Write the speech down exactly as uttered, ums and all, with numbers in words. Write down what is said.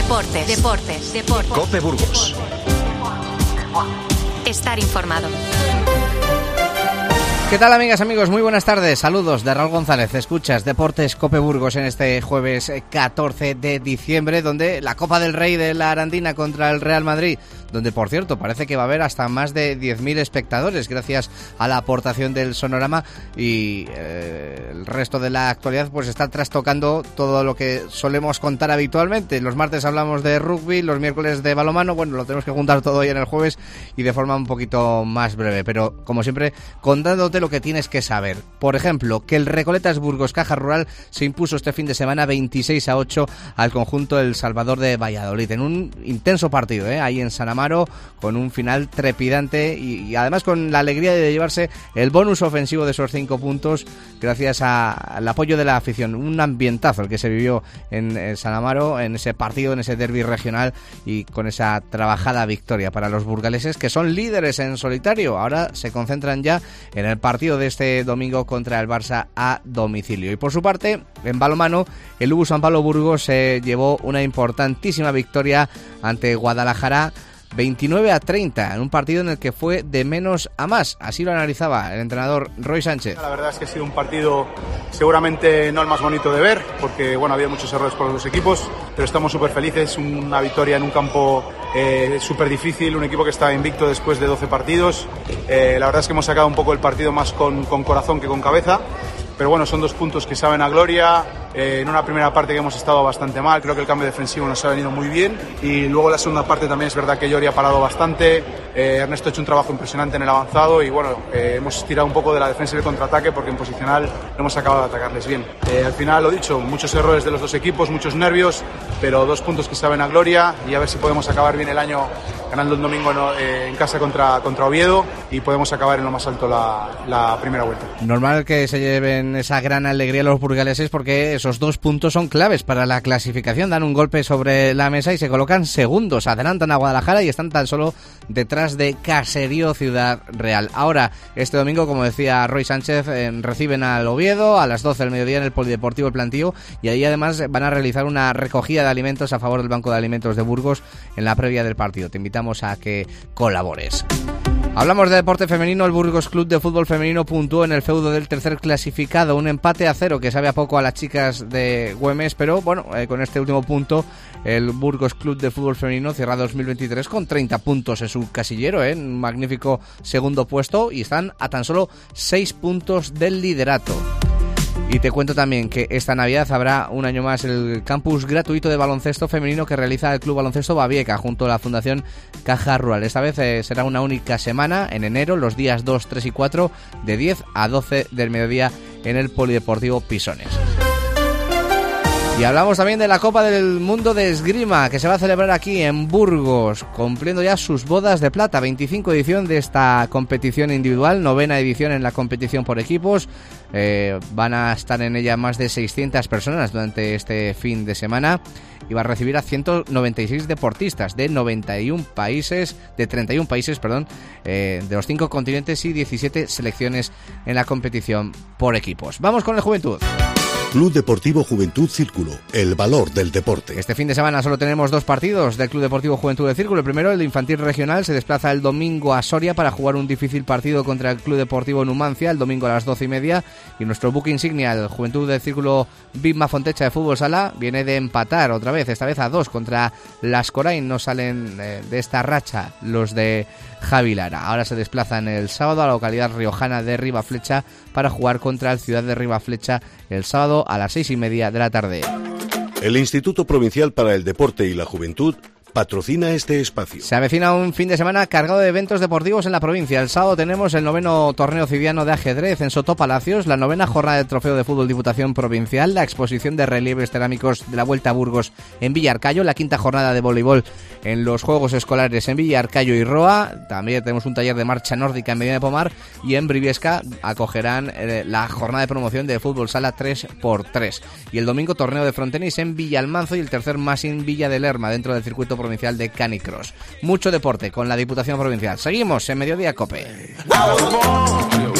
Deportes, deportes, deportes. COPE Burgos. Estar informado. ¿Qué tal, amigas, amigos? Muy buenas tardes. Saludos de Raúl González. Escuchas Deportes COPE Burgos en este jueves catorce de diciembre, donde la Copa del Rey de la Arandina contra el Real Madrid, donde, por cierto, parece que va a haber hasta más de diez mil espectadores gracias a la aportación del Sonorama, y eh, el resto de la actualidad pues está trastocando todo lo que solemos contar habitualmente. Los martes hablamos de rugby, los miércoles de balonmano. Bueno, lo tenemos que juntar todo hoy en el jueves y de forma un poquito más breve, pero como siempre contándote lo que tienes que saber. Por ejemplo, que el Recoletas Burgos Caja Rural se impuso este fin de semana veintiséis a ocho al conjunto del Salvador de Valladolid en un intenso partido, ¿eh? ahí en San Amaro, con un final trepidante y, y además con la alegría de llevarse el bonus ofensivo de esos cinco puntos gracias a, al apoyo de la afición. Un ambientazo el que se vivió en, en San Amaro, en ese partido, en ese derbi regional, y con esa trabajada victoria para los burgaleses, que son líderes en solitario. Ahora se concentran ya en el partido de este domingo contra el Barça a domicilio. Y por su parte, en balonmano, el U B U San Pablo Burgos se llevó una importantísima victoria ante Guadalajara, veintinueve a treinta, en un partido en el que fue de menos a más. Así lo analizaba el entrenador Roy Sánchez. La verdad es que ha sido un partido seguramente no el más bonito de ver, porque bueno, había muchos errores por los dos equipos, pero estamos súper felices. Una victoria en un campo eh, súper difícil, un equipo que está invicto después de doce partidos. Eh, la verdad es que hemos sacado un poco el partido más con, con corazón que con cabeza. Pero bueno, son dos puntos que saben a gloria. Eh, en una primera parte que hemos estado bastante mal, creo que el cambio defensivo nos ha venido muy bien. Y luego la segunda parte también es verdad que Llori ha parado bastante. Eh, Ernesto ha hecho un trabajo impresionante en el avanzado y bueno, eh, hemos tirado un poco de la defensa y el contraataque porque en posicional no hemos acabado de atacarles bien. Eh, al final, lo dicho, muchos errores de los dos equipos, muchos nervios, pero dos puntos que saben a gloria, y a ver si podemos acabar bien el año ganando el domingo eh, en casa contra, contra Oviedo, y podemos acabar en lo más alto la, la primera vuelta. Normal que se lleven esa gran alegría los burgaleses, porque esos dos puntos son claves para la clasificación. Dan un golpe sobre la mesa y se colocan segundos, adelantan a Guadalajara y están tan solo detrás de Caserío Ciudad Real. Ahora, este domingo, como decía Roy Sánchez, eh, reciben al Oviedo a las doce del mediodía en el Polideportivo El Plantío, y ahí además van a realizar una recogida de alimentos a favor del Banco de Alimentos de Burgos en la previa del partido. Te invitamos a que colabores. Hablamos de deporte femenino. El Burgos Club de Fútbol Femenino puntuó en el feudo del tercer clasificado, un empate a cero que sabe a poco a las chicas de Güemes, pero bueno, eh, con este último punto el Burgos Club de Fútbol Femenino cierra dos mil veintitrés con treinta puntos en su casillero, ¿eh? Un magnífico segundo puesto, y están a tan solo seis puntos del liderato. Y te cuento también que esta Navidad habrá un año más el campus gratuito de baloncesto femenino que realiza el Club Baloncesto Babieca junto a la Fundación Caja Rural. Esta vez eh, será una única semana en enero, los días dos, tres y cuatro, de diez a doce del mediodía en el Polideportivo Pisones. Y hablamos también de la Copa del Mundo de Esgrima, que se va a celebrar aquí en Burgos, cumpliendo ya sus bodas de plata. veinticinco edición de esta competición individual, novena edición en la competición por equipos. Eh, van a estar en ella más de seiscientas personas durante este fin de semana, y va a recibir a ciento noventa y seis deportistas de noventa y uno países, de treinta y uno países, perdón, eh, de los cinco continentes, y diecisiete selecciones en la competición por equipos. Vamos con el Juventud. Club Deportivo Juventud Círculo, el valor del deporte. Este fin de semana solo tenemos dos partidos del Club Deportivo Juventud del Círculo. El primero, el de Infantil Regional, se desplaza el domingo a Soria para jugar un difícil partido contra el Club Deportivo Numancia, el domingo a las doce y media. Y nuestro buque insignia, el Juventud del Círculo Bisma Fontecha de Fútbol Sala, viene de empatar otra vez, esta vez a dos contra las Corain. No salen eh, de esta racha los de Javi Lara. Ahora se desplazan el sábado a la localidad riojana de Ribaflecha para jugar contra el Ciudad de Ribaflecha el sábado a las seis y media de la tarde. El Instituto Provincial para el Deporte y la Juventud patrocina este espacio. Se avecina un fin de semana cargado de eventos deportivos en la provincia. El sábado tenemos el noveno torneo civiano de ajedrez en Sotopalacios, la novena jornada del Trofeo de Fútbol Diputación Provincial, la exposición de relieves cerámicos de la Vuelta a Burgos en Villarcayo, la quinta jornada de voleibol en los Juegos Escolares en Villarcayo y Roa. También tenemos un taller de marcha nórdica en Medina de Pomar, y en Briviesca acogerán eh, la jornada de promoción de fútbol sala tres por tres. Y el domingo torneo de frontenis en Villalmanzo y el tercer Masín Villa de Lerma dentro del circuito provincial de Canicross. Mucho deporte con la Diputación Provincial. Seguimos en Mediodía Cope.